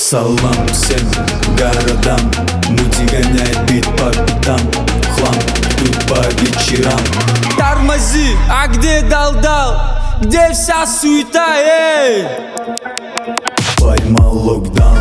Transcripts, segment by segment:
Салам всем городам, мути гоняет бит по пятам. Хлам тут по вечерам. Тормози, а где дал-дал? Где вся суета, эй? Поймал локдаун.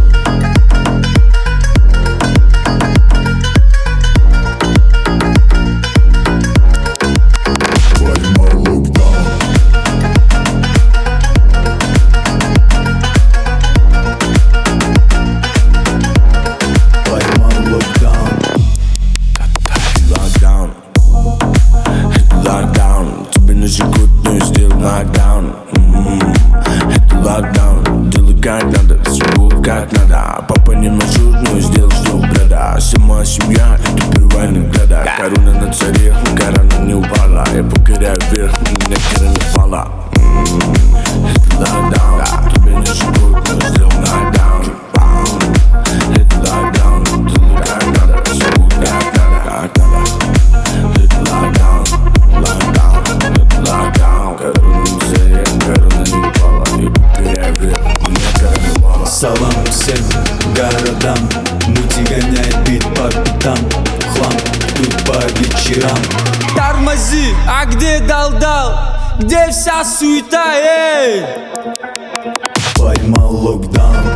Lockdown, тебе нужен кут, но я сделал нокдаун. Это локдаун, делай как надо, все как надо. Папа не маршрут, но я сделал, что брата. Вся моя семья, это первая награда. Корона на царе, корона не упала. Я покоряю вверх, меня кора не пала. Это локдаун, тебе нужен кут, но я сделал нокдаун. Это локдаун, делай как надо, все как надо. Это локдаун. Салам всем городам, мути гоняет бит по пятам. Хлам тут по вечерам. Тормози, а где дал-дал? Где вся суета, эй? Поймал локдаун.